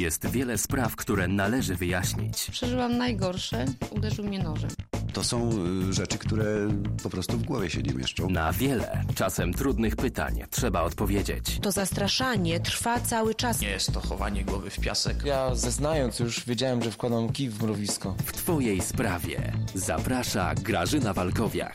Jest wiele spraw, które należy wyjaśnić. Przeżyłam najgorsze, uderzył mnie nożem. To są rzeczy, które po prostu w głowie się nie mieszczą. Na wiele, czasem trudnych pytań trzeba odpowiedzieć. To zastraszanie trwa cały czas. Nie jest to chowanie głowy w piasek. Ja zeznając już wiedziałem, że wkładam kij w mrowisko. W Twojej sprawie zaprasza Grażyna Walkowiak.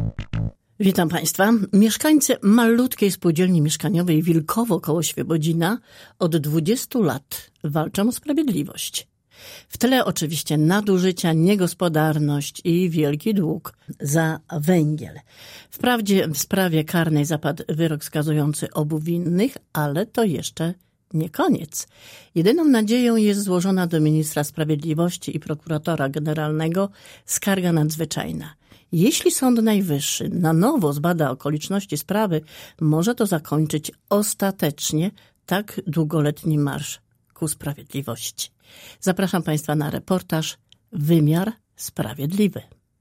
Witam Państwa. Mieszkańcy malutkiej spółdzielni mieszkaniowej Wilkowo koło Świebodzina od 20 lat walczą o sprawiedliwość. W tle oczywiście nadużycia, niegospodarność i wielki dług za węgiel. Wprawdzie w sprawie karnej zapadł wyrok skazujący obu winnych, ale to jeszcze nie koniec. Jedyną nadzieją jest złożona do ministra sprawiedliwości i prokuratora generalnego skarga nadzwyczajna. Jeśli Sąd Najwyższy na nowo zbada okoliczności sprawy, może to zakończyć ostatecznie tak długoletni marsz ku sprawiedliwości. Zapraszam Państwa na reportaż Wymiar Sprawiedliwy.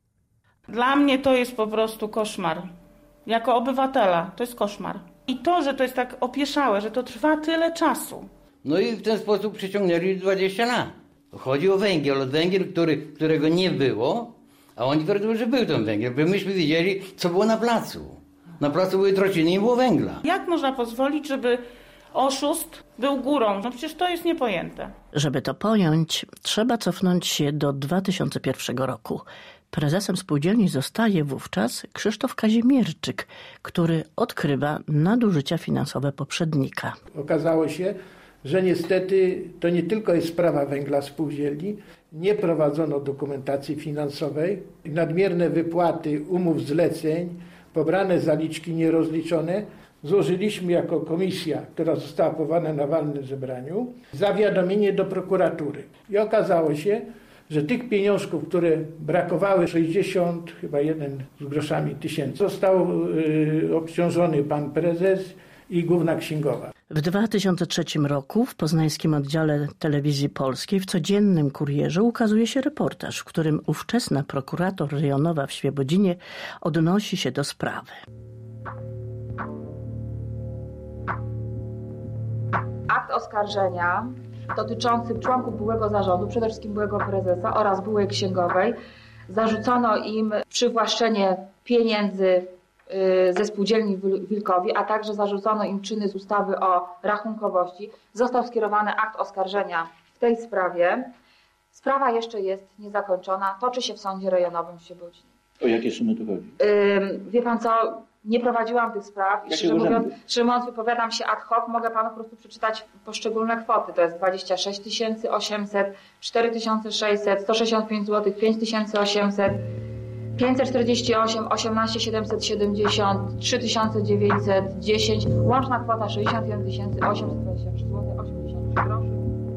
Dla mnie to jest po prostu koszmar. Jako obywatela to jest koszmar. I to, że to jest tak opieszałe, że to trwa tyle czasu. No i w ten sposób przyciągnęli 20 lat. Chodzi o węgiel, którego nie było, a oni twierdzą, że był ten węgiel, bo myśmy wiedzieli, co było na placu. Na placu były trociny i nie było węgla. Jak można pozwolić, żeby oszust był górą? No przecież to jest niepojęte. Żeby to pojąć, trzeba cofnąć się do 2001 roku. Prezesem spółdzielni zostaje wówczas Krzysztof Kazimierczyk, który odkrywa nadużycia finansowe poprzednika. Okazało się, że niestety to nie tylko jest sprawa węgla spółdzielni. Nie prowadzono dokumentacji finansowej, nadmierne wypłaty umów zleceń, pobrane zaliczki nierozliczone. Złożyliśmy jako komisja, która została powołana na walnym zebraniu, zawiadomienie do prokuratury. I okazało się, że tych pieniążków, które brakowały, 61 z groszami tysięcy, został obciążony pan prezes i główna księgowa. W 2003 roku w poznańskim oddziale Telewizji Polskiej w codziennym Kurierze ukazuje się reportaż, w którym ówczesna prokurator rejonowa w Świebodzinie odnosi się do sprawy. Akt oskarżenia dotyczący członków byłego zarządu, przede wszystkim byłego prezesa oraz byłej księgowej, zarzucono im przywłaszczenie pieniędzy ze spółdzielni w Wilkowie, a także zarzucono im czyny z ustawy o rachunkowości. Został skierowany akt oskarżenia w tej sprawie. Sprawa jeszcze jest niezakończona, toczy się w sądzie rejonowym w Świebodzinie. O jakie sumy tu chodzi? Wie pan co, nie prowadziłam tych spraw i szczerze mówiąc wypowiadam się ad hoc, mogę panu po prostu przeczytać poszczególne kwoty. To jest 26 800, 4600, 165 zł, 5800, 548, 18 770, 3910, łączna kwota 61 823 zł 83 groszy.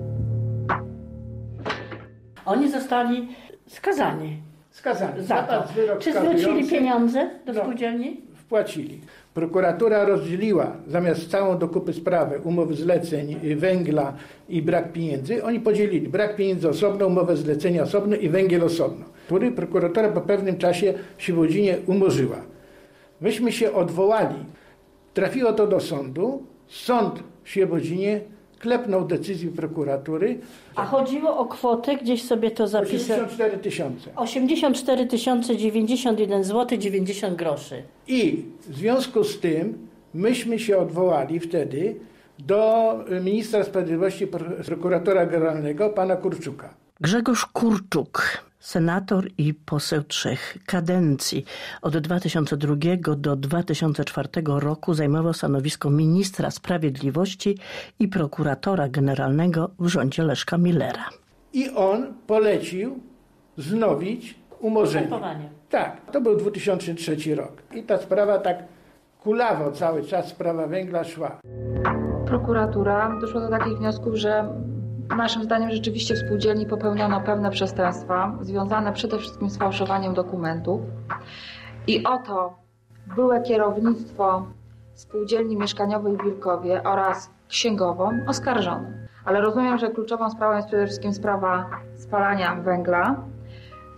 Oni zostali skazani. Za to. Czy zwrócili pieniądze do spółdzielni? Wpłacili. Prokuratura rozdzieliła zamiast całą do kupy sprawę umowy zleceń, węgla i brak pieniędzy. Oni podzielili brak pieniędzy osobno, umowę zlecenia osobno i węgiel osobno. Który prokuratura po pewnym czasie w Świebodzinie umorzyła. Myśmy się odwołali. Trafiło to do sądu. Sąd w Świebodzinie klepnął decyzję prokuratury. A chodziło o kwotę, gdzieś sobie to zapisałem. 84 tysiące. 84 091 zł 90 groszy. I w związku z tym myśmy się odwołali wtedy do ministra sprawiedliwości, prokuratora generalnego, pana Kurczuka. Grzegorz Kurczuk, senator i poseł 3 kadencji. Od 2002 do 2004 roku zajmował stanowisko ministra sprawiedliwości i prokuratora generalnego w rządzie Leszka Millera. I on polecił wznowić umorzenie. Tak, to był 2003 rok. I ta sprawa tak kulawo cały czas, sprawa węgla szła. Prokuratura doszła do takich wniosków, że naszym zdaniem rzeczywiście w spółdzielni popełniono pewne przestępstwa związane przede wszystkim z fałszowaniem dokumentów i oto byłe kierownictwo spółdzielni mieszkaniowej w Wilkowie oraz księgową oskarżono. Ale rozumiem, że kluczową sprawą jest przede wszystkim sprawa spalania węgla.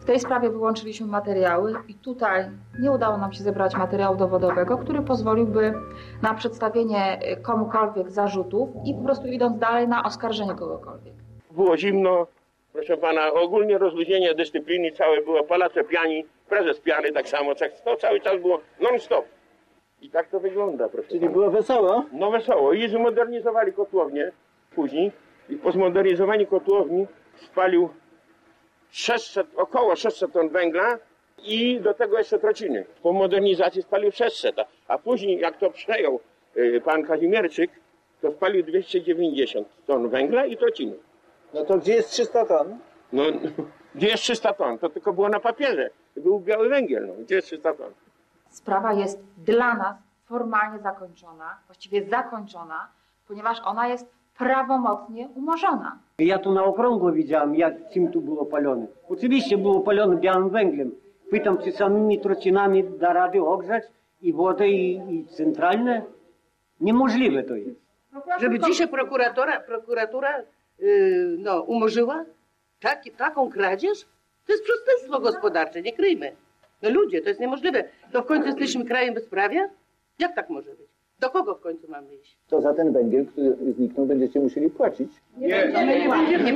W tej sprawie wyłączyliśmy materiały i tutaj nie udało nam się zebrać materiału dowodowego, który pozwoliłby na przedstawienie komukolwiek zarzutów i po prostu idąc dalej na oskarżenie kogokolwiek. Było zimno, proszę pana, ogólnie rozluźnienie dyscypliny całe było, palacze pijani, prezes pijany tak samo, to cały czas było non-stop. I tak to wygląda, proszę pana. Czyli było wesoło? No wesoło. I zmodernizowali kotłownię później i po zmodernizowaniu kotłowni spalił około 600 ton węgla i do tego jeszcze trociny. Po modernizacji spalił 600, a później jak to przejął pan Kazimierczyk, to spalił 290 ton węgla i trociny. No to gdzie jest 300 ton? No, gdzie jest 300 ton? To tylko było na papierze. Był biały węgiel, no. Gdzie jest 300 ton? Sprawa jest dla nas formalnie zakończona, właściwie zakończona, ponieważ ona jest prawomocnie umorzona. Ja tu na okrągło widziałem, czym tu było palone. Oczywiście było palone białym węglem. Pytam, czy samymi trocinami da rady ogrzać i wodę, i centralne? Niemożliwe to jest. Żeby dzisiaj prokuratura umorzyła taką kradzież? To jest przestępstwo gospodarcze, nie kryjmy. No ludzie, to jest niemożliwe. To w końcu jesteśmy krajem bezprawia? Jak tak może być? Do kogo w końcu mamy iść? To za ten węgiel, który zniknął, będziecie musieli płacić. Nie będziemy.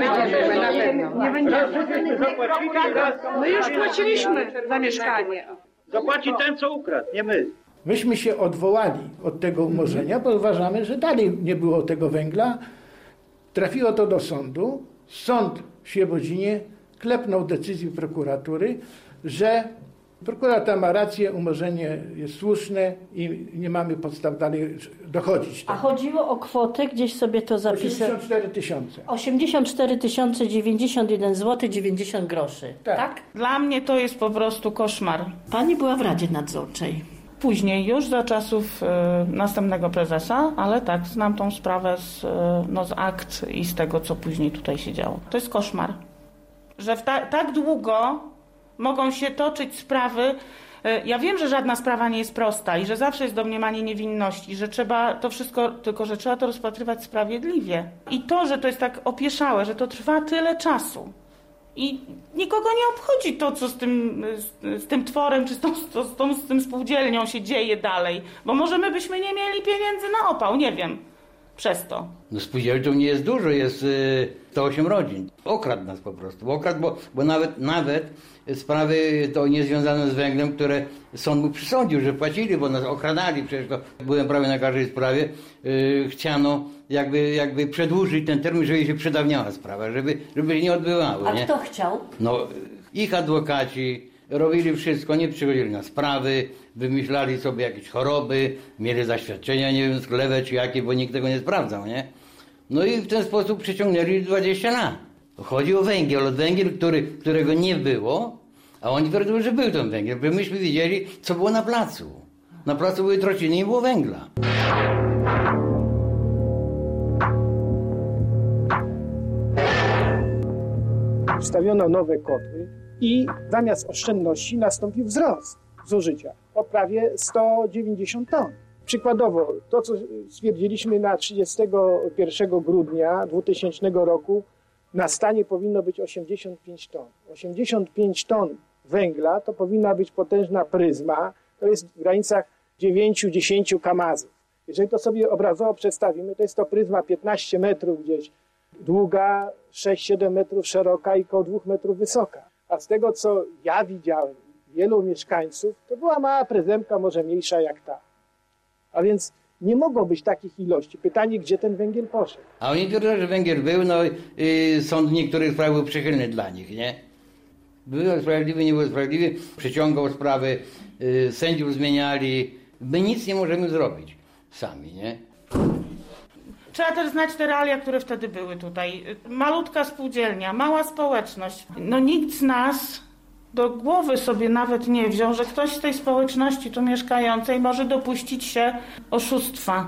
My już płaciliśmy za mieszkanie. Zapłaci ten, co ukradł, nie my. Myśmy się odwołali od tego umorzenia, bo uważamy, że dalej nie było tego węgla. Trafiło to do sądu. Sąd w Świebodzinie klepnął decyzję prokuratury, że prokurator ma rację, umorzenie jest słuszne i nie mamy podstaw dalej dochodzić. A chodziło o kwotę, gdzieś sobie to zapisałem. 84 tysiące. 84 091 zł 90 groszy. Tak? Dla mnie to jest po prostu koszmar. Pani była w Radzie Nadzorczej. Później już za czasów następnego prezesa, ale tak, znam tą sprawę z akt i z tego, co później tutaj się działo. To jest koszmar. Że tak długo mogą się toczyć sprawy. Ja wiem, że żadna sprawa nie jest prosta i że zawsze jest domniemanie niewinności, że trzeba to wszystko, tylko że trzeba to rozpatrywać sprawiedliwie. I to, że to jest tak opieszałe, że to trwa tyle czasu i nikogo nie obchodzi to, co z tym tworem, czy z tym spółdzielnią się dzieje dalej, bo może my byśmy nie mieli pieniędzy na opał, nie wiem, przez to. No spółdzielców nie jest dużo, jest 108 rodzin. Okradł nas po prostu, bo nawet sprawy to niezwiązane z węglem, które sąd mu przysądził, że płacili, bo nas okradali, przecież to byłem prawie na każdej sprawie, chciano jakby przedłużyć ten termin, żeby się przedawniała sprawa, żeby się nie odbywały. A nie? kto chciał? No ich adwokaci robili wszystko, nie przychodzili na sprawy, wymyślali sobie jakieś choroby, mieli zaświadczenia, nie wiem, sklewe czy jakie, bo nikt tego nie sprawdzał, nie? No i w ten sposób przeciągnęli 20 lat. Chodzi o węgiel, którego nie było, a oni twierdzą, że był ten węgiel, bo myśmy widzieli, co było na placu. Na placu były trociny i nie było węgla. Wstawiono nowe kotły i zamiast oszczędności nastąpił wzrost zużycia o prawie 190 ton. Przykładowo, to co stwierdziliśmy na 31 grudnia 2000 roku, na stanie powinno być 85 ton. 85 ton węgla to powinna być potężna pryzma, to jest w granicach 9-10 kamazów. Jeżeli to sobie obrazowo przedstawimy, to jest to pryzma 15 metrów gdzieś długa, 6-7 metrów szeroka i około 2 metrów wysoka. A z tego, co ja widziałem, wielu mieszkańców, to była mała prezemka, może mniejsza jak ta. A więc nie mogło być takich ilości. Pytanie, gdzie ten węgiel poszedł. A oni twierdzą, że węgiel był, no i sąd w niektórych sprawach był przychylny dla nich, nie? Był sprawiedliwy, nie był sprawiedliwy, przeciągał sprawy, sędziów zmieniali. My nic nie możemy zrobić sami, nie? Trzeba też znać te realia, które wtedy były tutaj. Malutka spółdzielnia, mała społeczność. No nikt z nas do głowy sobie nawet nie wziął, że ktoś z tej społeczności tu mieszkającej może dopuścić się oszustwa.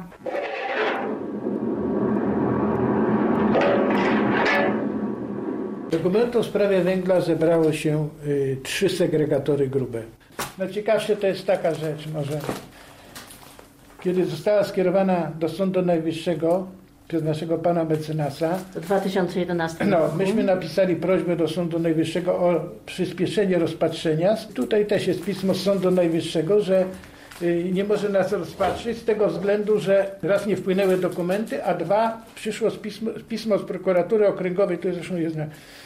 Dokumentów w sprawie węgla zebrało się 3 segregatory grube. Najciekawsze to jest taka rzecz może. Kiedy została skierowana do Sądu Najwyższego przez naszego pana mecenasa. W 2011 No, roku. myśmy napisali prośbę do Sądu Najwyższego o przyspieszenie rozpatrzenia. Tutaj też jest pismo z Sądu Najwyższego, że nie może nas rozpatrzyć z tego względu, że raz nie wpłynęły dokumenty, a dwa przyszło pismo z prokuratury okręgowej, to zresztą jest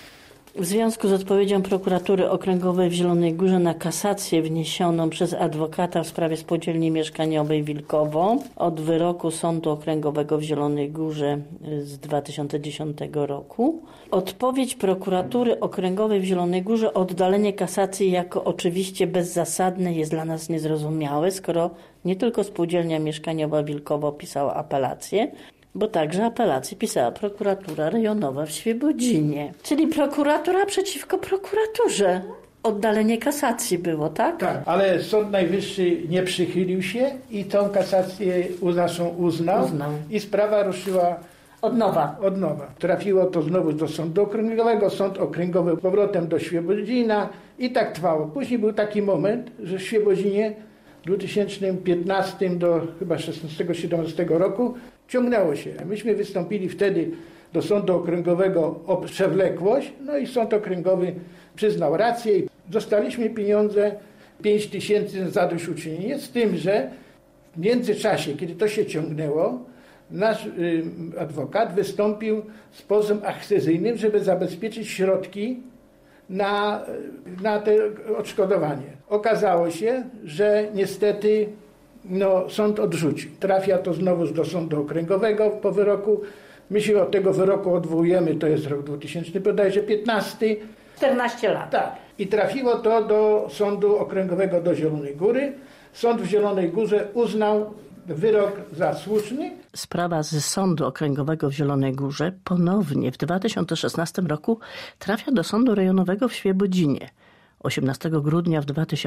W związku z odpowiedzią prokuratury okręgowej w Zielonej Górze na kasację wniesioną przez adwokata w sprawie spółdzielni mieszkaniowej Wilkowo od wyroku Sądu Okręgowego w Zielonej Górze z 2010 roku, odpowiedź prokuratury okręgowej w Zielonej Górze o oddalenie kasacji jako oczywiście bezzasadne jest dla nas niezrozumiałe, skoro nie tylko spółdzielnia mieszkaniowa Wilkowo pisała apelację, bo także apelację pisała prokuratura rejonowa w Świebodzinie. Czyli prokuratura przeciwko prokuraturze. Oddalenie kasacji było, tak? Tak, ale Sąd Najwyższy nie przychylił się i tą kasację naszą uznał. I sprawa ruszyła od nowa. Trafiło to znowu do Sądu Okręgowego, Sąd Okręgowy powrotem do Świebodzina i tak trwało. Później był taki moment, że w Świebodzinie w 2015 do chyba 16-17 roku ciągnęło się. Myśmy wystąpili wtedy do Sądu Okręgowego o przewlekłość, no i Sąd Okręgowy przyznał rację i dostaliśmy pieniądze 5 000 za zadośćuczynienie, z tym, że w międzyczasie, kiedy to się ciągnęło, nasz adwokat wystąpił z pozwem akcesyjnym, żeby zabezpieczyć środki na te odszkodowanie. Okazało się, że niestety sąd odrzucił. Trafia to znowu do Sądu Okręgowego po wyroku. My się od tego wyroku odwołujemy, to jest rok 2015. 14 lat. Tak. I trafiło to do Sądu Okręgowego do Zielonej Góry. Sąd w Zielonej Górze uznał wyrok za słuszny. Sprawa z Sądu Okręgowego w Zielonej Górze ponownie w 2016 roku trafia do Sądu Rejonowego w Świebodzinie. 18 grudnia w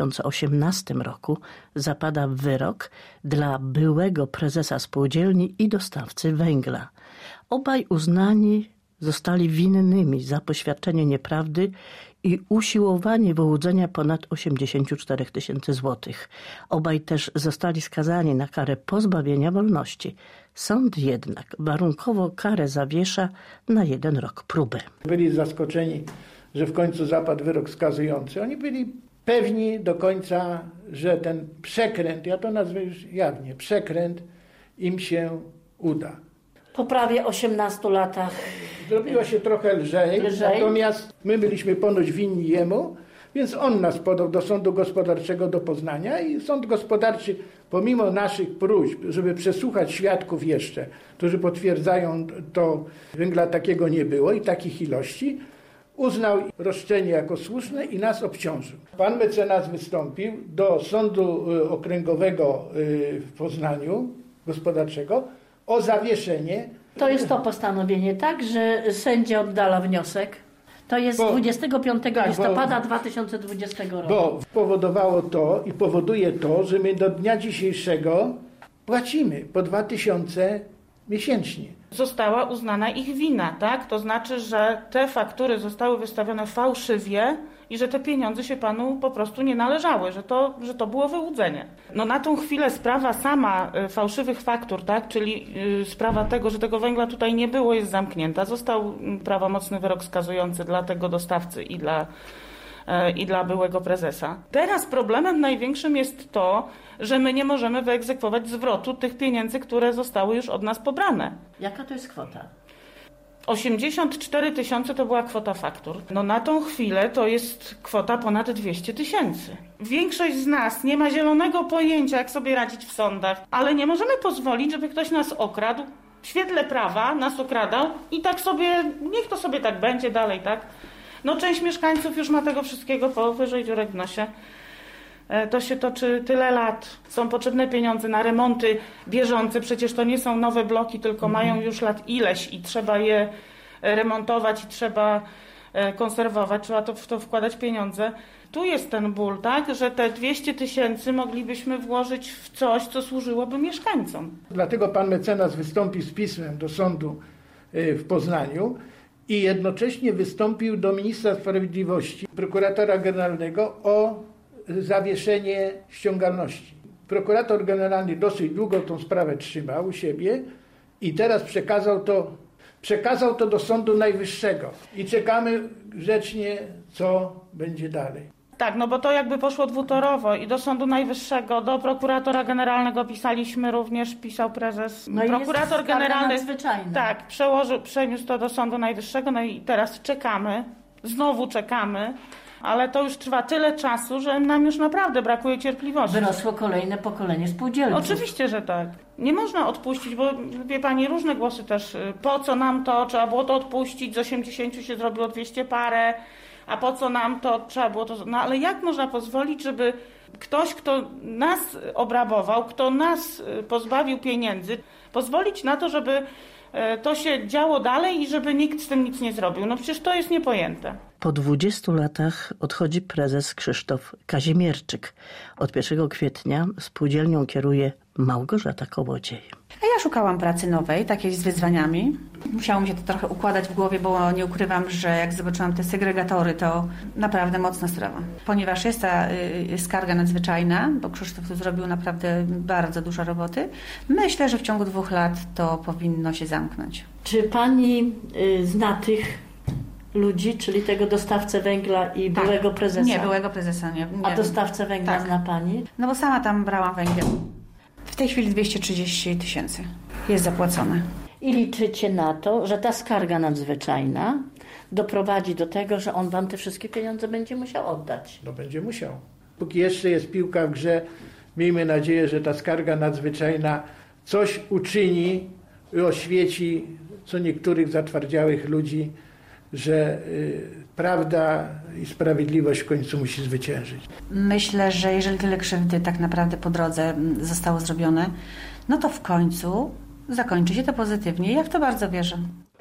2018 roku zapada wyrok dla byłego prezesa spółdzielni i dostawcy węgla. Obaj uznani zostali winnymi za poświadczenie nieprawdy i usiłowanie wyłudzenia ponad 84 000 złotych. Obaj też zostali skazani na karę pozbawienia wolności. Sąd jednak warunkowo karę zawiesza na 1 rok próby. Byli zaskoczeni, że w końcu zapadł wyrok skazujący. Oni byli pewni do końca, że ten przekręt, ja to nazwę już jawnie, przekręt im się uda. Po prawie 18 latach. Zrobiło się trochę lżej, natomiast my byliśmy ponoć winni jemu, więc on nas podał do Sądu Gospodarczego do Poznania i Sąd Gospodarczy, pomimo naszych próśb, żeby przesłuchać świadków jeszcze, którzy potwierdzają to, węgla takiego nie było i takich ilości, uznał roszczenie jako słuszne i nas obciążył. Pan mecenas wystąpił do Sądu Okręgowego w Poznaniu Gospodarczego o zawieszenie. To jest to postanowienie, tak, że sędzia oddala wniosek. To jest 25 listopada 2020 roku. Bo powodowało to i powoduje to, że my do dnia dzisiejszego płacimy po 2000 miesięcznie. Została uznana ich wina, tak? To znaczy, że te faktury zostały wystawione fałszywie i że te pieniądze się panu po prostu nie należały, że to było wyłudzenie. Na tą chwilę sprawa sama fałszywych faktur, tak? Czyli sprawa tego, że tego węgla tutaj nie było, jest zamknięta. Został prawomocny wyrok skazujący dla tego dostawcy i dla byłego prezesa. Teraz problemem największym jest to, że my nie możemy wyegzekwować zwrotu tych pieniędzy, które zostały już od nas pobrane. Jaka to jest kwota? 84 000 to była kwota faktur. Na tą chwilę to jest kwota ponad 200 000. Większość z nas nie ma zielonego pojęcia, jak sobie radzić w sądach, ale nie możemy pozwolić, żeby ktoś nas okradł, w świetle prawa nas okradał i tak sobie, niech to sobie tak będzie dalej, tak? Część mieszkańców już ma tego wszystkiego powyżej dziurek w nosie. To się toczy tyle lat. Są potrzebne pieniądze na remonty bieżące. Przecież to nie są nowe bloki, tylko mają już lat ileś i trzeba je remontować i trzeba konserwować. Trzeba w to wkładać pieniądze. Tu jest ten ból, tak, że te 200 000 moglibyśmy włożyć w coś, co służyłoby mieszkańcom. Dlatego pan mecenas wystąpił z pismem do sądu w Poznaniu i jednocześnie wystąpił do ministra sprawiedliwości, prokuratora generalnego o zawieszenie ściągalności. Prokurator generalny dosyć długo tą sprawę trzymał u siebie i teraz przekazał to do Sądu Najwyższego i czekamy grzecznie, co będzie dalej. Tak, no bo to jakby poszło dwutorowo i do Sądu Najwyższego, do prokuratora generalnego pisaliśmy również, pisał prezes. No prokurator generalny nadzwyczajna. tak, przeniósł to do Sądu Najwyższego, no i teraz znowu czekamy, ale to już trwa tyle czasu, że nam już naprawdę brakuje cierpliwości. Wyrosło kolejne pokolenie spółdzielców. Oczywiście, że tak. Nie można odpuścić, bo wie pani, różne głosy też, po co nam to, trzeba było to odpuścić, z 80 się zrobiło 200 parę, a po co nam to, trzeba było to... No ale jak można pozwolić, żeby ktoś, kto nas obrabował, kto nas pozbawił pieniędzy, pozwolić na to, żeby to się działo dalej i żeby nikt z tym nic nie zrobił? No przecież to jest niepojęte. Po 20 latach odchodzi prezes Krzysztof Kazimierczyk. Od 1 kwietnia spółdzielnią kieruje Małgorzata Kołodziej. A ja szukałam pracy nowej, takiej z wyzwaniami. Musiało mi się to trochę układać w głowie, bo nie ukrywam, że jak zobaczyłam te segregatory, to naprawdę mocna sprawa. Ponieważ jest ta skarga nadzwyczajna, bo Krzysztof tu zrobił naprawdę bardzo dużo roboty, myślę, że w ciągu 2 lat to powinno się zamknąć. Czy pani zna tych ludzi, czyli tego dostawcę węgla i byłego prezesa? Nie, byłego prezesa nie. A dostawcę węgla zna pani? No bo sama tam brałam węgiel. W tej chwili 230 000 jest zapłacone. I liczycie na to, że ta skarga nadzwyczajna doprowadzi do tego, że on wam te wszystkie pieniądze będzie musiał oddać? No będzie musiał. Póki jeszcze jest piłka w grze, miejmy nadzieję, że ta skarga nadzwyczajna coś uczyni i oświeci co niektórych zatwardziałych ludzi, że prawda i sprawiedliwość w końcu musi zwyciężyć. Myślę, że jeżeli tyle krzywdy tak naprawdę po drodze zostało zrobione, no to w końcu zakończy się to pozytywnie. Ja w to bardzo wierzę.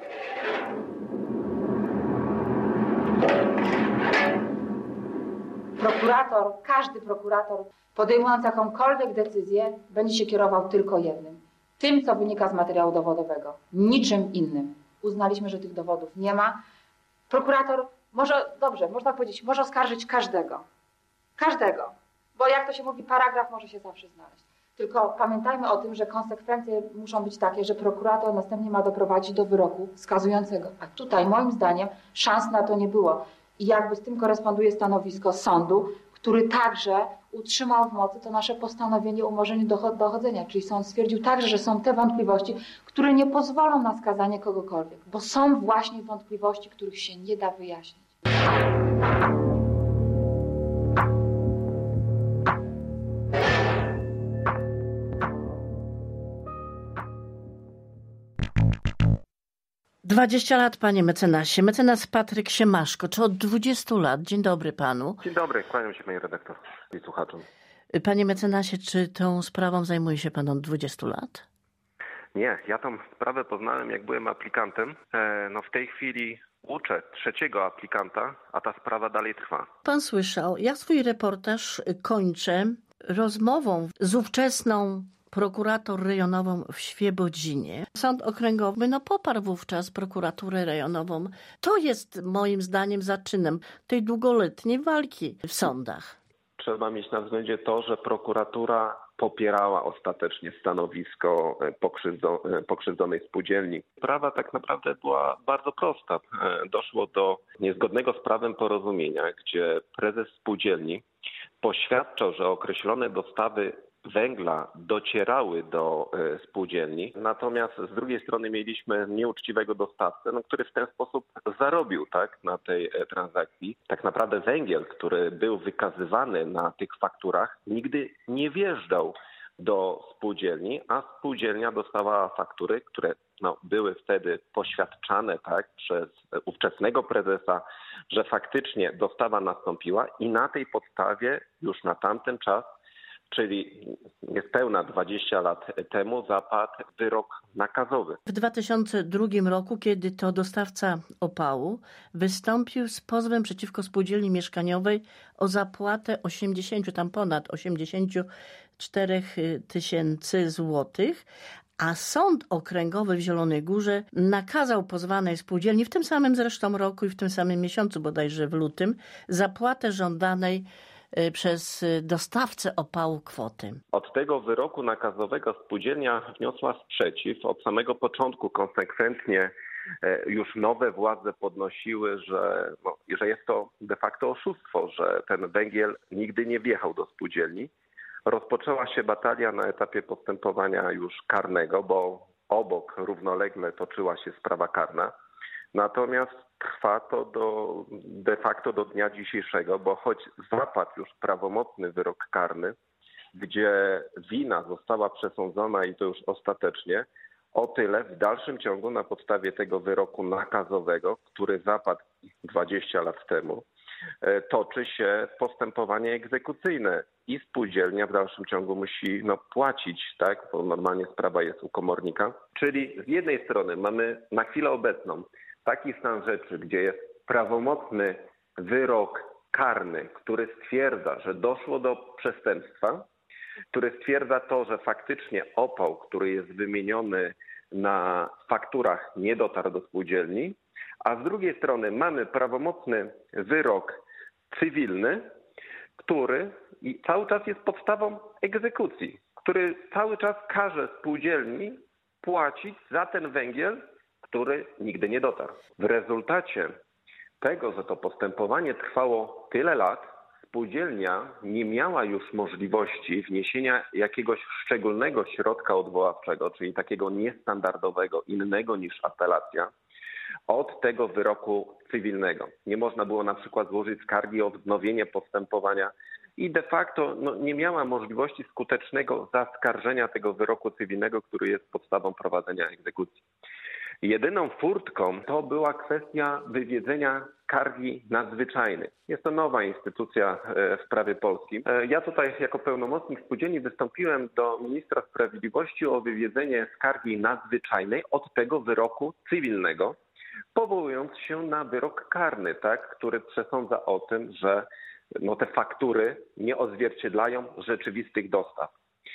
Każdy prokurator podejmując jakąkolwiek decyzję będzie się kierował tylko jednym. Tym, co wynika z materiału dowodowego. Niczym innym. Uznaliśmy, że tych dowodów nie ma. Prokurator można powiedzieć, może oskarżyć każdego. Każdego. Bo jak to się mówi, paragraf może się zawsze znaleźć. Tylko pamiętajmy o tym, że konsekwencje muszą być takie, że prokurator następnie ma doprowadzić do wyroku skazującego. A tutaj moim zdaniem szans na to nie było. I jakby z tym koresponduje stanowisko sądu, który także utrzymał w mocy to nasze postanowienie o umorzeniu dochodzenia. Czyli sąd stwierdził także, że są te wątpliwości, które nie pozwolą na skazanie kogokolwiek. Bo są właśnie wątpliwości, których się nie da wyjaśnić. Dwadzieścia lat, panie mecenasie. Mecenas Patryk Siemaszko, czy od 20 lat? Dzień dobry panu. Dzień dobry, kłaniam się pani redaktor i słuchaczom. Panie mecenasie, czy tą sprawą zajmuje się pan od 20 lat? Nie, ja tą sprawę poznałem, jak byłem aplikantem. No w tej chwili uczę 3. aplikanta, a ta sprawa dalej trwa. Pan słyszał, ja swój reportaż kończę rozmową z ówczesną prokurator rejonową w Świebodzinie. Sąd okręgowy poparł wówczas prokuraturę rejonową. To jest moim zdaniem zaczynem tej długoletniej walki w sądach. Trzeba mieć na względzie to, że prokuratura popierała ostatecznie stanowisko pokrzywdzonej spółdzielni. Sprawa tak naprawdę była bardzo prosta. Doszło do niezgodnego z prawem porozumienia, gdzie prezes spółdzielni poświadczał, że określone dostawy węgla docierały do spółdzielni, natomiast z drugiej strony mieliśmy nieuczciwego dostawcę, który w ten sposób zarobił na tej transakcji. Tak naprawdę węgiel, który był wykazywany na tych fakturach, nigdy nie wjeżdżał do spółdzielni, a spółdzielnia dostawała faktury, które były wtedy poświadczane przez ówczesnego prezesa, że faktycznie dostawa nastąpiła i na tej podstawie już na tamten czas, czyli niespełna 20 lat temu, zapadł wyrok nakazowy. W 2002 roku, kiedy to dostawca opału wystąpił z pozwem przeciwko spółdzielni mieszkaniowej o zapłatę ponad 84 000 złotych, a Sąd Okręgowy w Zielonej Górze nakazał pozwanej spółdzielni w tym samym zresztą roku i w tym samym miesiącu, bodajże w lutym, zapłatę żądanej przez dostawcę opału kwoty. Od tego wyroku nakazowego spółdzielnia wniosła sprzeciw. Od samego początku konsekwentnie już nowe władze podnosiły, że jest to de facto oszustwo, że ten węgiel nigdy nie wjechał do spółdzielni. Rozpoczęła się batalia na etapie postępowania już karnego, bo obok równolegle toczyła się sprawa karna. Natomiast trwa to de facto do dnia dzisiejszego, bo choć zapadł już prawomocny wyrok karny, gdzie wina została przesądzona i to już ostatecznie, o tyle w dalszym ciągu na podstawie tego wyroku nakazowego, który zapadł 20 lat temu, toczy się postępowanie egzekucyjne i spółdzielnia w dalszym ciągu musi płacić, tak, bo normalnie sprawa jest u komornika. Czyli z jednej strony mamy na chwilę obecną taki stan rzeczy, gdzie jest prawomocny wyrok karny, który stwierdza, że doszło do przestępstwa, który stwierdza to, że faktycznie opał, który jest wymieniony na fakturach, nie dotarł do spółdzielni, a z drugiej strony mamy prawomocny wyrok cywilny, który cały czas jest podstawą egzekucji, który cały czas każe spółdzielni płacić za ten węgiel, który nigdy nie dotarł. W rezultacie tego, że to postępowanie trwało tyle lat, spółdzielnia nie miała już możliwości wniesienia jakiegoś szczególnego środka odwoławczego, czyli takiego niestandardowego, innego niż apelacja, od tego wyroku cywilnego. Nie można było na przykład złożyć skargi o wznowienie postępowania i de facto nie miała możliwości skutecznego zaskarżenia tego wyroku cywilnego, który jest podstawą prowadzenia egzekucji. Jedyną furtką to była kwestia wywiedzenia skargi nadzwyczajnej. Jest to nowa instytucja w prawie polskim. Ja tutaj jako pełnomocnik spółdzielni wystąpiłem do ministra sprawiedliwości o wywiedzenie skargi nadzwyczajnej od tego wyroku cywilnego, powołując się na wyrok karny, tak, który przesądza o tym, że te faktury nie odzwierciedlają rzeczywistych dostaw.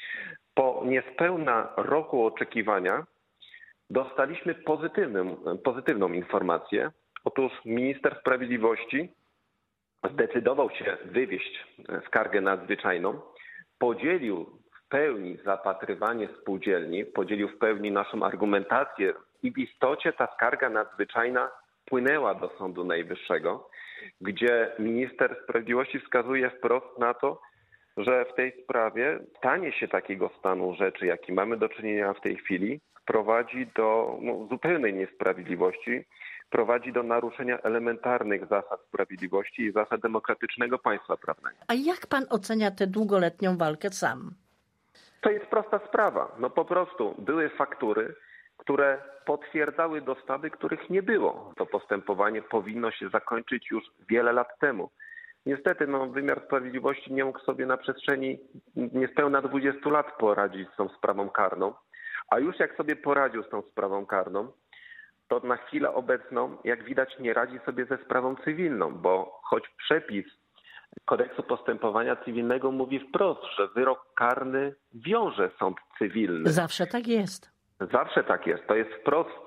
Po niespełna roku oczekiwania dostaliśmy pozytywną informację. Otóż minister sprawiedliwości zdecydował się wywieźć skargę nadzwyczajną, podzielił w pełni zapatrywanie spółdzielni, podzielił w pełni naszą argumentację i w istocie ta skarga nadzwyczajna płynęła do Sądu Najwyższego, gdzie minister sprawiedliwości wskazuje wprost na to, że w tej sprawie stanie się takiego stanu rzeczy, jaki mamy do czynienia w tej chwili, prowadzi do zupełnej niesprawiedliwości, prowadzi do naruszenia elementarnych zasad sprawiedliwości i zasad demokratycznego państwa prawnego. A jak pan ocenia tę długoletnią walkę sam? To jest prosta sprawa. Po prostu były faktury, które potwierdzały dostawy, których nie było. To postępowanie powinno się zakończyć już wiele lat temu. Niestety wymiar sprawiedliwości nie mógł sobie na przestrzeni niespełna 20 lat poradzić z tą sprawą karną. A już jak sobie poradził z tą sprawą karną, to na chwilę obecną, jak widać, nie radzi sobie ze sprawą cywilną, bo choć przepis Kodeksu Postępowania Cywilnego mówi wprost, że wyrok karny wiąże sąd cywilny. Zawsze tak jest. Zawsze tak jest. To jest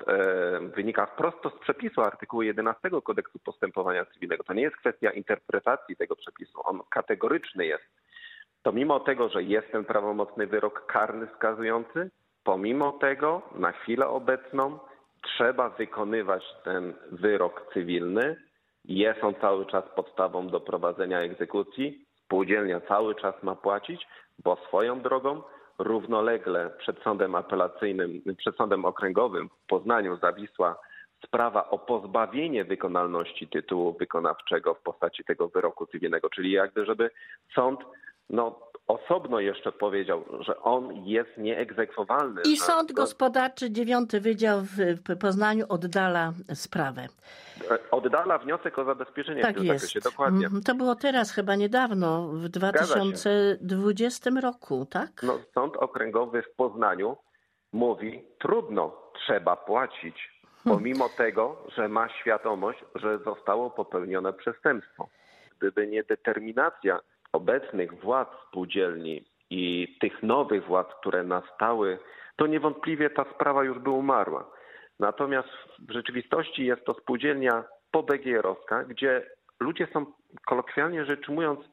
wynika wprost z przepisu artykułu 11 Kodeksu Postępowania Cywilnego. To nie jest kwestia interpretacji tego przepisu. On kategoryczny jest. To mimo tego, że jest ten prawomocny wyrok karny wskazujący, pomimo tego na chwilę obecną trzeba wykonywać ten wyrok cywilny. Jest on cały czas podstawą do prowadzenia egzekucji. Spółdzielnia cały czas ma płacić, bo swoją drogą równolegle przed sądem apelacyjnym, przed sądem okręgowym w Poznaniu zawisła sprawa o pozbawienie wykonalności tytułu wykonawczego w postaci tego wyroku cywilnego. Czyli żeby sąd osobno jeszcze powiedział, że on jest nieegzekwowalny. I Sąd Gospodarczy 9 Wydział w Poznaniu oddala sprawę. Oddala wniosek o zabezpieczenie tak w tym zakresie, dokładnie. To było teraz chyba niedawno, w 2020 roku, tak? Sąd Okręgowy w Poznaniu mówi, trudno, trzeba płacić, pomimo tego, że ma świadomość, że zostało popełnione przestępstwo. Gdyby nie determinacja obecnych władz spółdzielni i tych nowych władz, które nastały, to niewątpliwie ta sprawa już by umarła. Natomiast w rzeczywistości jest to spółdzielnia pobegierowska, gdzie ludzie są, kolokwialnie rzecz ujmując,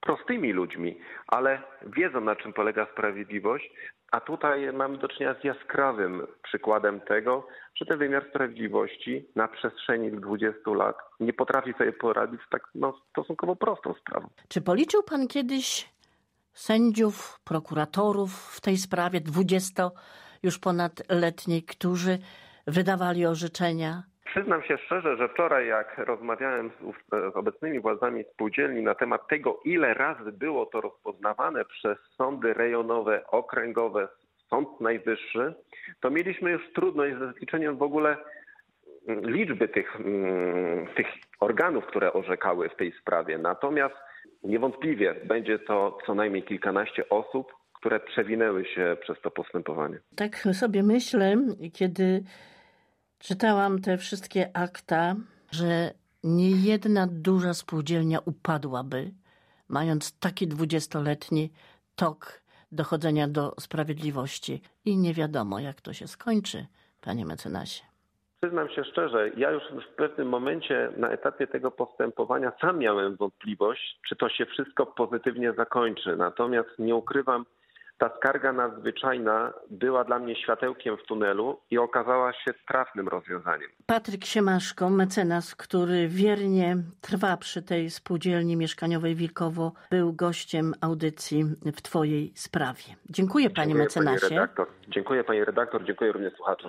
prostymi ludźmi, ale wiedzą, na czym polega sprawiedliwość, a tutaj mamy do czynienia z jaskrawym przykładem tego, że ten wymiar sprawiedliwości na przestrzeni 20 lat nie potrafi sobie poradzić z tak stosunkowo prostą sprawą. Czy policzył pan kiedyś sędziów, prokuratorów w tej sprawie 20 już ponadletniej, którzy wydawali orzeczenia? Przyznam się szczerze, że wczoraj jak rozmawiałem z obecnymi władzami spółdzielni na temat tego, ile razy było to rozpoznawane przez sądy rejonowe, okręgowe, Sąd Najwyższy, to mieliśmy już trudność ze zliczeniem w ogóle liczby tych organów, które orzekały w tej sprawie. Natomiast niewątpliwie będzie to co najmniej kilkanaście osób, które przewinęły się przez to postępowanie. Tak sobie myślę, kiedy czytałam te wszystkie akta, że niejedna duża spółdzielnia upadłaby, mając taki 20-letni tok dochodzenia do sprawiedliwości. I nie wiadomo, jak to się skończy, panie mecenasie. Przyznam się szczerze, ja już w pewnym momencie na etapie tego postępowania sam miałem wątpliwość, czy to się wszystko pozytywnie zakończy. Natomiast nie ukrywam, ta skarga nadzwyczajna była dla mnie światełkiem w tunelu i okazała się trafnym rozwiązaniem. Patryk Siemaszko, mecenas, który wiernie trwa przy tej spółdzielni mieszkaniowej Wilkowo, był gościem audycji w twojej sprawie. Dziękuję panie mecenasie. Pani redaktor. Dziękuję pani redaktor, dziękuję również słuchaczom.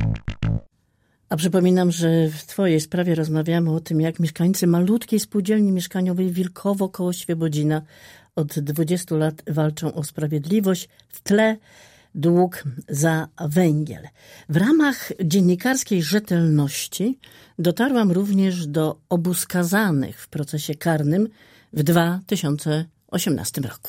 A przypominam, że w twojej sprawie rozmawiamy o tym, jak mieszkańcy malutkiej spółdzielni mieszkaniowej Wilkowo koło Świebodzina od 20 lat walczą o sprawiedliwość. W tle dług za węgiel. W ramach dziennikarskiej rzetelności dotarłam również do obu skazanych w procesie karnym w 2018 roku.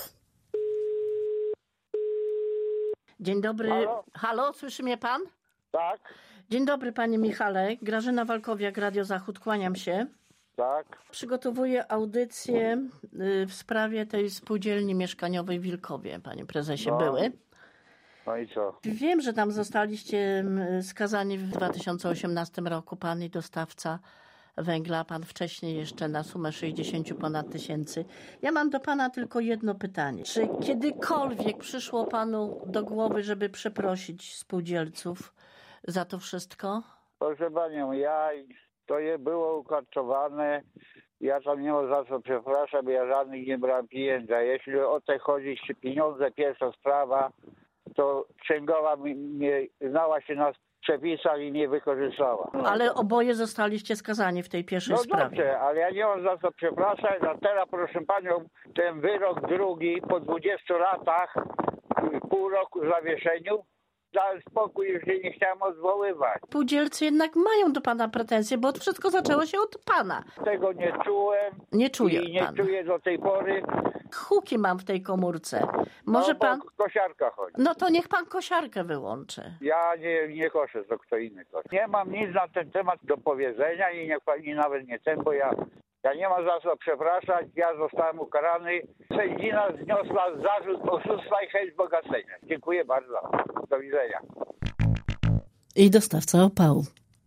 Dzień dobry. Halo, słyszy mnie pan? Tak. Dzień dobry panie Michale. Grażyna Walkowiak, Radio Zachód, kłaniam się. Tak. Przygotowuję audycję w sprawie tej spółdzielni mieszkaniowej w Wilkowie, panie prezesie, były. No i co? Wiem, że tam zostaliście skazani w 2018 roku, pan i dostawca węgla, pan wcześniej jeszcze na sumę 60 ponad tysięcy. Ja mam do pana tylko jedno pytanie. Czy kiedykolwiek przyszło panu do głowy, żeby przeprosić spółdzielców za to wszystko? Proszę panią, to je było ukarczowane. Ja tam nie mam za co przepraszam, ja żadnych nie brałem pieniędzy. A jeśli o te chodzi, czy pieniądze, pierwsza sprawa, to księgowa nie znała się na przepisach i nie wykorzystała. Ale oboje zostaliście skazani w tej pierwszej sprawie. Dobrze, ale ja nie mam za co przepraszać. A teraz, proszę panią, ten wyrok drugi po 20 latach, pół roku w zawieszeniu, dałem spokój, już się nie chciałem odwoływać. Spółdzielcy jednak mają do pana pretensje, bo wszystko zaczęło się od pana. Tego nie czułem. Nie czuję i nie czuję do tej pory. Huki mam w tej komórce. Może pan... Kosiarka chodzi. No to niech pan kosiarkę wyłączy. Ja nie koszę, to kto inny koszy. Nie mam nic na ten temat do powiedzenia i niech pani nawet nie ten, bo ja nie mam za co przepraszać. Ja zostałem ukarany. Sędzina zniosła zarzut oszustwa i chęć bogacenia. Dziękuję bardzo. Do widzenia. I dostawca opału.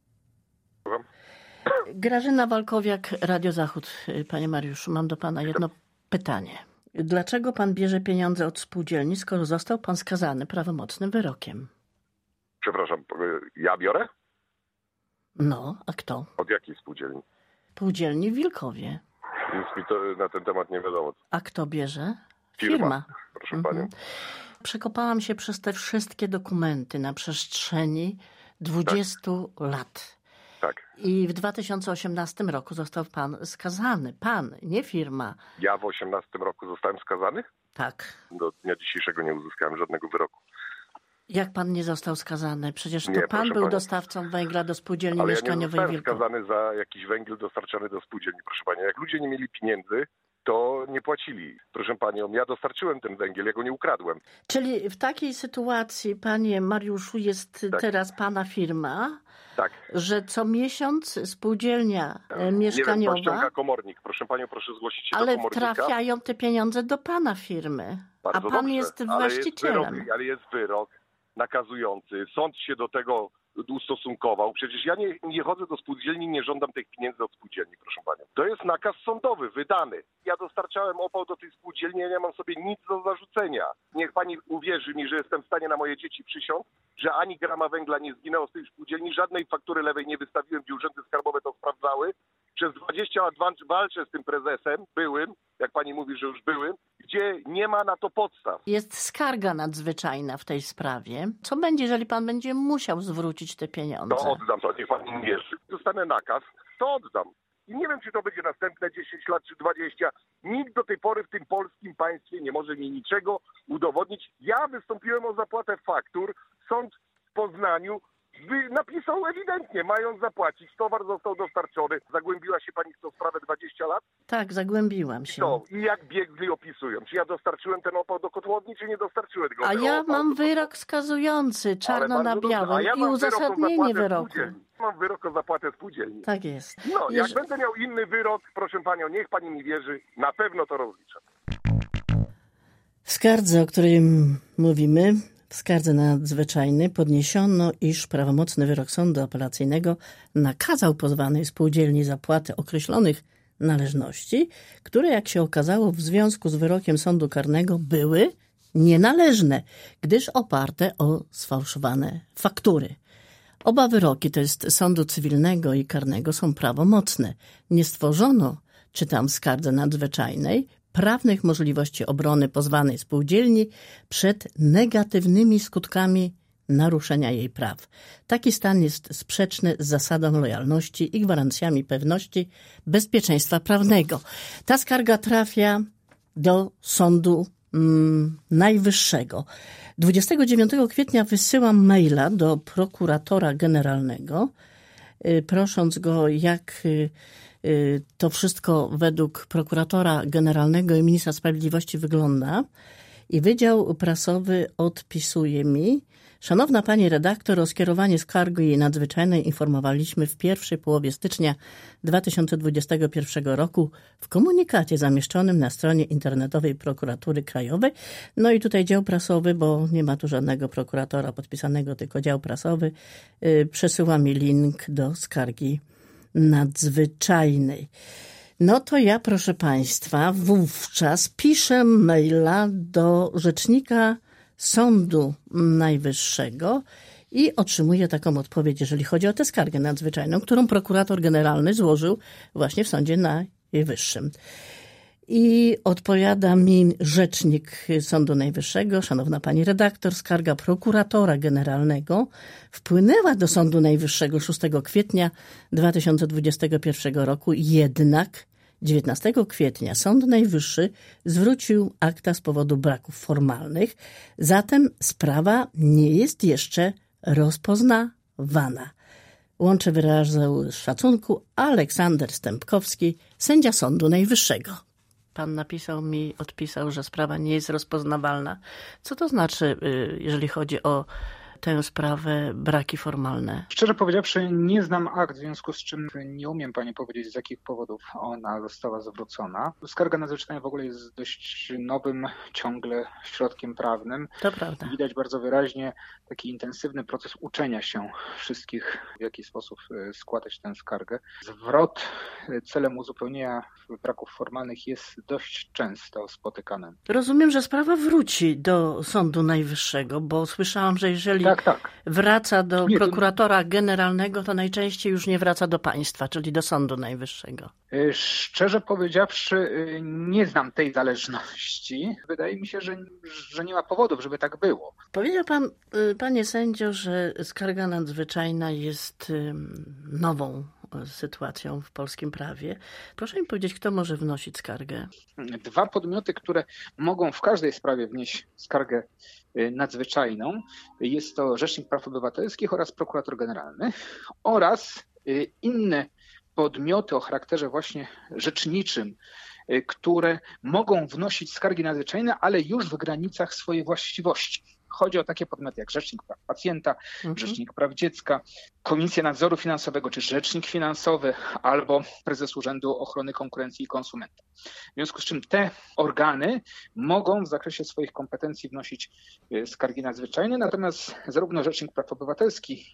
Grażyna Walkowiak, Radio Zachód. Panie Mariuszu, mam do pana jedno pytanie. Dlaczego pan bierze pieniądze od spółdzielni, skoro został pan skazany prawomocnym wyrokiem? Przepraszam, ja biorę? No, a kto? Od jakiej spółdzielni? Spółdzielni w Wilkowie. Nic mi to na ten temat nie wiadomo. A kto bierze? Firma. Proszę panią. Przekopałam się przez te wszystkie dokumenty na przestrzeni 20 lat. Tak. I w 2018 roku został pan skazany. Pan, nie firma. Ja w 2018 roku zostałem skazany? Tak. Do dnia dzisiejszego nie uzyskałem żadnego wyroku. Jak pan nie został skazany? Przecież to nie, pan był dostawcą węgla do spółdzielni mieszkaniowej Ale ja nie Wilkowo. zostałem skazany za jakiś węgiel dostarczany do spółdzielni, proszę pani. Jak ludzie nie mieli pieniędzy, to nie płacili. Proszę panią, ja dostarczyłem ten węgiel, ja go nie ukradłem. Czyli w takiej sytuacji, panie Mariuszu, jest teraz pana firma, tak, że co miesiąc spółdzielnia mieszkaniowa... Nie wiem, to ściąga komornik. Proszę panią, proszę zgłosić się do komornika. Ale trafiają te pieniądze do pana firmy, bardzo a pan dobrze, jest właścicielem. Ale jest wyrok nakazujący. Sąd się do tego ustosunkował. Przecież ja nie chodzę do spółdzielni, nie żądam tych pieniędzy od spółdzielni, proszę panią. To jest nakaz sądowy, wydany. Ja dostarczałem opał do tej spółdzielni, ja nie mam sobie nic do zarzucenia. Niech pani uwierzy mi, że jestem w stanie na moje dzieci przysiąc, że ani grama węgla nie zginęło z tej spółdzielni, żadnej faktury lewej nie wystawiłem, gdzie urzędy skarbowe to sprawdzały. Przez 20 lat walczę z tym prezesem, byłym, jak pani mówi, że już byłym, gdzie nie ma na to podstaw. Jest skarga nadzwyczajna w tej sprawie. Co będzie, jeżeli pan będzie musiał zwrócić te pieniądze? To oddam to, niech pani nie wierzy. Dostanę nakaz, to oddam. I nie wiem, czy to będzie następne 10 lat, czy 20. Nikt do tej pory w tym polskim państwie nie może mi niczego udowodnić. Ja wystąpiłem o zapłatę faktur. Sąd w Poznaniu napisał ewidentnie, mają zapłacić. Towar został dostarczony. Zagłębiła się pani w tą sprawę 20 lat? Tak, zagłębiłam się. I jak biegli opisują? Czy ja dostarczyłem ten opał do kotłowni, czy nie dostarczyłem go? A ja mam wyrok skazujący, czarno na białym i uzasadnienie wyroku. Mam wyrok o zapłatę spółdzielni. Tak jest. No, jak będę miał inny wyrok, proszę panią, niech pani mi wierzy, na pewno to rozliczę. W skardze, o której mówimy, w skardze nadzwyczajnej podniesiono, iż prawomocny wyrok sądu apelacyjnego nakazał pozwanej spółdzielni zapłatę określonych należności, które, jak się okazało, w związku z wyrokiem sądu karnego były nienależne, gdyż oparte o sfałszowane faktury. Oba wyroki, to jest sądu cywilnego i karnego, są prawomocne. Nie stworzono, czytam w skardze nadzwyczajnej, prawnych możliwości obrony pozwanej spółdzielni przed negatywnymi skutkami naruszenia jej praw. Taki stan jest sprzeczny z zasadą lojalności i gwarancjami pewności bezpieczeństwa prawnego. Ta skarga trafia do Sądu Najwyższego. 29 kwietnia wysyłam maila do prokuratora generalnego, prosząc go, jak to wszystko według prokuratora generalnego i ministra sprawiedliwości wygląda. I Wydział Prasowy odpisuje mi: szanowna pani redaktor, o skierowanie skargi nadzwyczajnej informowaliśmy w pierwszej połowie stycznia 2021 roku w komunikacie zamieszczonym na stronie internetowej Prokuratury Krajowej. No i tutaj dział prasowy, bo nie ma tu żadnego prokuratora podpisanego, tylko dział prasowy, przesyła mi link do skargi nadzwyczajnej. No to ja, proszę państwa, wówczas piszę maila do rzecznika Sądu Najwyższego i otrzymuję taką odpowiedź, jeżeli chodzi o tę skargę nadzwyczajną, którą prokurator generalny złożył właśnie w Sądzie Najwyższym. I odpowiada mi rzecznik Sądu Najwyższego: szanowna pani redaktor, skarga prokuratora generalnego wpłynęła do Sądu Najwyższego 6 kwietnia 2021 roku, jednak 19 kwietnia Sąd Najwyższy zwrócił akta z powodu braków formalnych, zatem sprawa nie jest jeszcze rozpoznawana. Łączę wyrazu szacunku, Aleksander Stępkowski, sędzia Sądu Najwyższego. Pan odpisał, że sprawa nie jest rozpoznawalna. Co to znaczy, jeżeli chodzi o tę sprawę, braki formalne? Szczerze powiedziawszy, nie znam akt, w związku z czym nie umiem pani powiedzieć, z jakich powodów ona została zwrócona. Skarga nadzwyczajna w ogóle jest dość nowym ciągle środkiem prawnym. To prawda. Widać bardzo wyraźnie taki intensywny proces uczenia się wszystkich, w jaki sposób składać tę skargę. Zwrot celem uzupełnienia braków formalnych jest dość często spotykany. Rozumiem, że sprawa wróci do Sądu Najwyższego, bo słyszałam, że jeżeli wraca do prokuratora generalnego, to najczęściej już nie wraca do państwa, czyli do Sądu Najwyższego. Szczerze powiedziawszy, nie znam tej zależności. Wydaje mi się, że nie ma powodów, żeby tak było. Powiedział pan, panie sędzio, że skarga nadzwyczajna jest nową sytuacją w polskim prawie. Proszę mi powiedzieć, kto może wnosić skargę? Dwa podmioty, które mogą w każdej sprawie wnieść skargę nadzwyczajną, jest to Rzecznik Praw Obywatelskich oraz Prokurator Generalny oraz inne podmioty o charakterze właśnie rzeczniczym, które mogą wnosić skargi nadzwyczajne, ale już w granicach swojej właściwości. Chodzi o takie podmioty jak Rzecznik Praw Pacjenta, Rzecznik Praw Dziecka, Komisja Nadzoru Finansowego czy Rzecznik Finansowy albo Prezes Urzędu Ochrony Konkurencji i Konsumentów. W związku z czym te organy mogą w zakresie swoich kompetencji wnosić skargi nadzwyczajne, natomiast zarówno Rzecznik Praw Obywatelskich,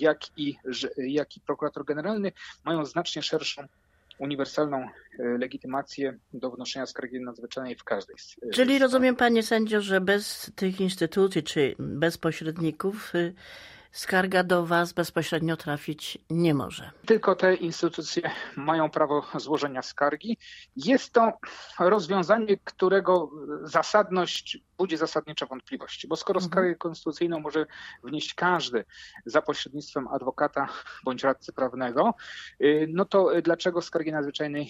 jak i prokurator generalny mają znacznie szerszą uniwersalną legitymację do wnoszenia skargi nadzwyczajnej w każdej. Czyli rozumiem, panie sędzio, że bez tych instytucji czy bez pośredników skarga do was bezpośrednio trafić nie może. Tylko te instytucje mają prawo złożenia skargi. Jest to rozwiązanie, którego zasadność budzi zasadnicze wątpliwości, bo skoro skargę konstytucyjną może wnieść każdy za pośrednictwem adwokata bądź radcy prawnego, no to dlaczego skargi nadzwyczajnej,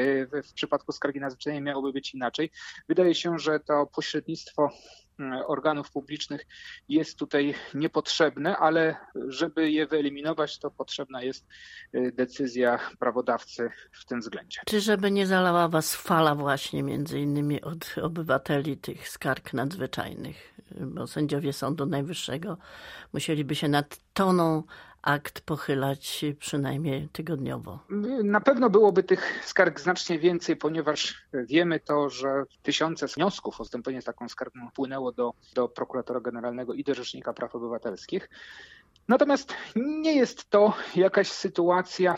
w przypadku skargi nadzwyczajnej miałoby być inaczej? Wydaje się, że to pośrednictwo organów publicznych jest tutaj niepotrzebne, ale żeby je wyeliminować, to potrzebna jest decyzja prawodawcy w tym względzie. Czy żeby nie zalała was fala właśnie między innymi od obywateli tych skarg nadzwyczajnych, bo sędziowie Sądu Najwyższego musieliby się nad toną akt pochylać przynajmniej tygodniowo. Na pewno byłoby tych skarg znacznie więcej, ponieważ wiemy to, że tysiące wniosków o wstąpienie z taką skargą wpłynęło do prokuratora generalnego i do Rzecznika Praw Obywatelskich. Natomiast nie jest to jakaś sytuacja,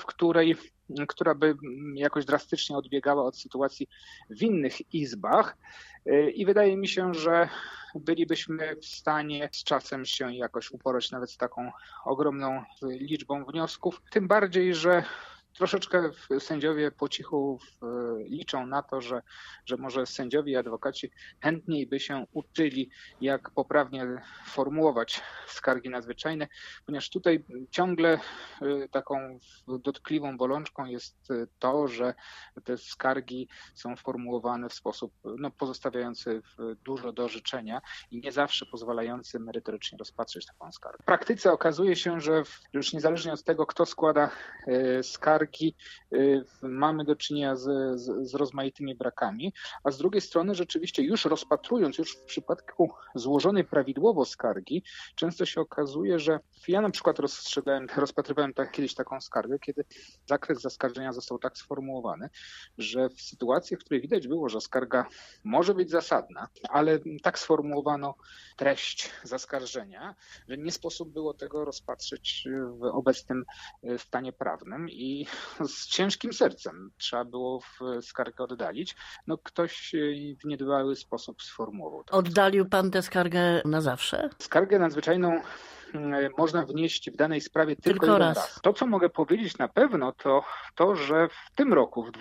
która by jakoś drastycznie odbiegała od sytuacji w innych izbach i wydaje mi się, że bylibyśmy w stanie z czasem się jakoś uporać nawet z taką ogromną liczbą wniosków. Tym bardziej, że troszeczkę sędziowie po cichu liczą na to, że może sędziowie i adwokaci chętniej by się uczyli, jak poprawnie formułować skargi nadzwyczajne, ponieważ tutaj ciągle taką dotkliwą bolączką jest to, że te skargi są formułowane w sposób pozostawiający dużo do życzenia i nie zawsze pozwalający merytorycznie rozpatrzeć taką skargę. W praktyce okazuje się, że już niezależnie od tego, kto składa skargi, mamy do czynienia z rozmaitymi brakami, a z drugiej strony rzeczywiście już rozpatrując, już w przypadku złożonej prawidłowo skargi, często się okazuje, że ja na przykład rozpatrywałem kiedyś taką skargę, kiedy zakres zaskarżenia został tak sformułowany, że w sytuacji, w której widać było, że skarga może być zasadna, ale tak sformułowano treść zaskarżenia, że nie sposób było tego rozpatrzeć w obecnym stanie prawnym i z ciężkim sercem trzeba było skargę oddalić. Ktoś w niedbały sposób sformułował. Oddalił pan tę skargę na zawsze? Skargę nadzwyczajną można wnieść w danej sprawie tylko jeden raz. To, co mogę powiedzieć na pewno, to, że w tym roku, w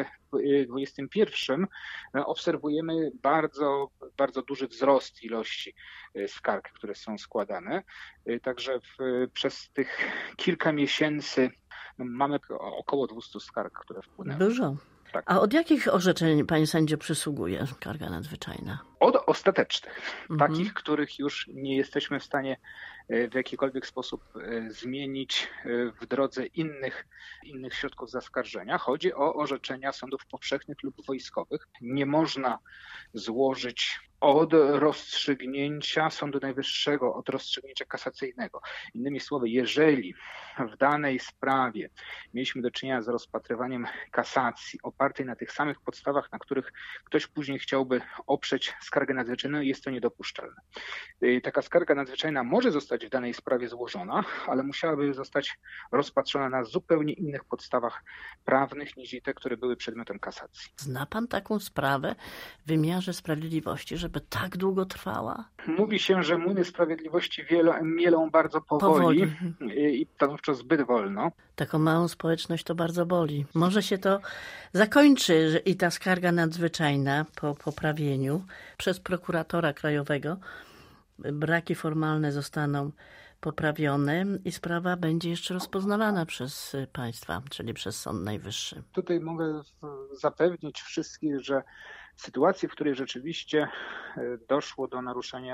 2021 obserwujemy bardzo, bardzo duży wzrost ilości skarg, które są składane. Także przez tych kilka miesięcy mamy około 200 skarg, które wpłynęły. Dużo. Tak. A od jakich orzeczeń, panie sędzio, przysługuje skarga nadzwyczajna? Od ostatecznych, takich, których już nie jesteśmy w stanie w jakikolwiek sposób zmienić w drodze innych środków zaskarżenia. Chodzi o orzeczenia sądów powszechnych lub wojskowych. Nie można złożyć od rozstrzygnięcia Sądu Najwyższego, od rozstrzygnięcia kasacyjnego. Innymi słowy, jeżeli w danej sprawie mieliśmy do czynienia z rozpatrywaniem kasacji opartej na tych samych podstawach, na których ktoś później chciałby oprzeć skargę nadzwyczajną, jest to niedopuszczalne. Taka skarga nadzwyczajna może zostać w danej sprawie złożona, ale musiałaby zostać rozpatrzona na zupełnie innych podstawach prawnych niż te, które były przedmiotem kasacji. Zna pan taką sprawę w wymiarze sprawiedliwości, żeby tak długo trwała? Mówi się, że młyny sprawiedliwości mielą bardzo powoli. I stanowczo zbyt wolno. Taką małą społeczność to bardzo boli. Może się to zakończy, że i ta skarga nadzwyczajna po poprawieniu przez prokuratora krajowego braki formalne zostaną poprawione i sprawa będzie jeszcze rozpoznawana przez państwa, czyli przez Sąd Najwyższy. Tutaj mogę zapewnić wszystkich, że sytuacji, w której rzeczywiście doszło do naruszenia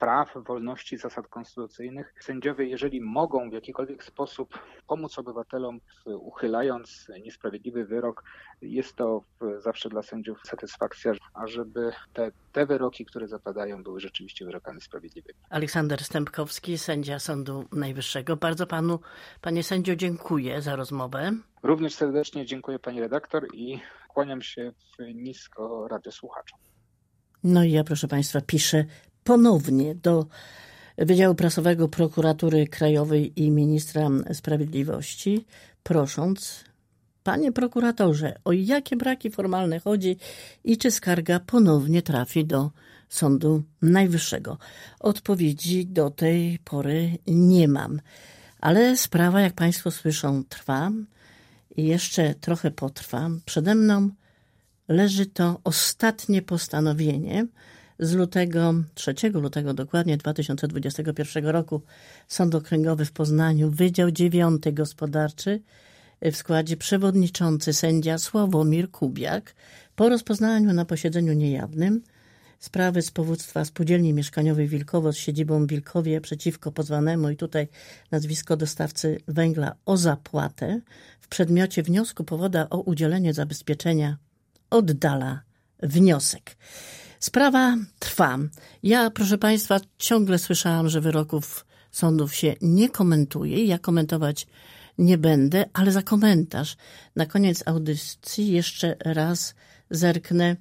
praw, wolności, zasad konstytucyjnych. Sędziowie, jeżeli mogą w jakikolwiek sposób pomóc obywatelom, uchylając niesprawiedliwy wyrok, jest to zawsze dla sędziów satysfakcja, ażeby te wyroki, które zapadają, były rzeczywiście wyrokami sprawiedliwymi. Aleksander Stępkowski, sędzia Sądu Najwyższego. Bardzo panu, panie sędzio, dziękuję za rozmowę. Również serdecznie dziękuję pani redaktor i kłaniam się nisko radiosłuchaczom. No i ja, proszę państwa, piszę ponownie do Wydziału Prasowego Prokuratury Krajowej i Ministra Sprawiedliwości, prosząc: panie prokuratorze, o jakie braki formalne chodzi i czy skarga ponownie trafi do Sądu Najwyższego? Odpowiedzi do tej pory nie mam, ale sprawa, jak państwo słyszą, trwa i jeszcze trochę potrwa. Przede mną leży to ostatnie postanowienie z 3 lutego dokładnie 2021 roku. Sąd Okręgowy w Poznaniu, Wydział 9 Gospodarczy, w składzie przewodniczący sędzia Sławomir Kubiak, po rozpoznaniu na posiedzeniu niejawnym sprawy z powództwa Spółdzielni Mieszkaniowej Wilkowo z siedzibą w Wilkowie przeciwko pozwanemu, i tutaj nazwisko dostawcy węgla, o zapłatę w przedmiocie wniosku powoda o udzielenie zabezpieczenia, oddala wniosek. Sprawa trwa. Ja, proszę państwa, ciągle słyszałam, że wyroków sądów się nie komentuje. Ja komentować nie będę, ale za komentarz na koniec audycji jeszcze raz zerknę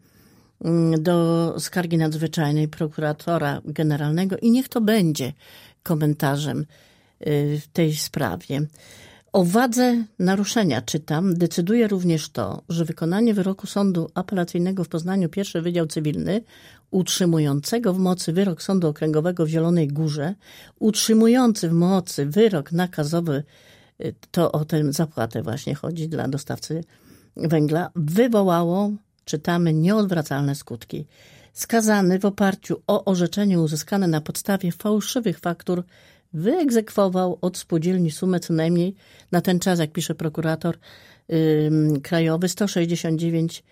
do skargi nadzwyczajnej prokuratora generalnego i niech to będzie komentarzem w tej sprawie. O wadze naruszenia, czytam, decyduje również to, że wykonanie wyroku Sądu Apelacyjnego w Poznaniu I Wydział Cywilny, utrzymującego w mocy wyrok Sądu Okręgowego w Zielonej Górze, utrzymujący w mocy wyrok nakazowy, to o tę zapłatę właśnie chodzi dla dostawcy węgla, wywołało, czytamy, nieodwracalne skutki. Skazany w oparciu o orzeczenie uzyskane na podstawie fałszywych faktur wyegzekwował od spółdzielni sumę co najmniej na ten czas, jak pisze prokurator krajowy, 169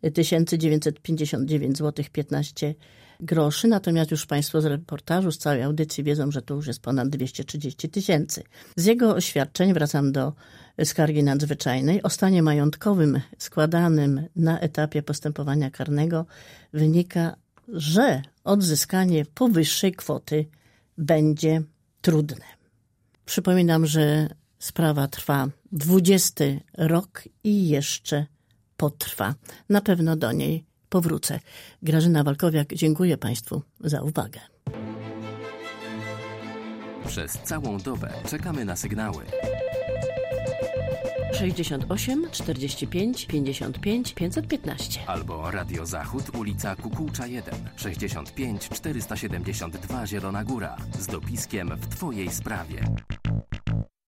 959 zł 15 groszy. Natomiast już państwo z reportażu, z całej audycji wiedzą, że to już jest ponad 230 000. Z jego oświadczeń, wracam do skargi nadzwyczajnej, o stanie majątkowym składanym na etapie postępowania karnego wynika, że odzyskanie powyższej kwoty będzie trudne. Przypominam, że sprawa trwa 20 rok i jeszcze potrwa. Na pewno do niej powrócę. Grażyna Walkowiak, dziękuję państwu za uwagę. Przez całą dobę czekamy na sygnały. 68 45 55 515 albo Radio Zachód, ulica Kukułcza 1, 65 472 Zielona Góra z dopiskiem w twojej sprawie.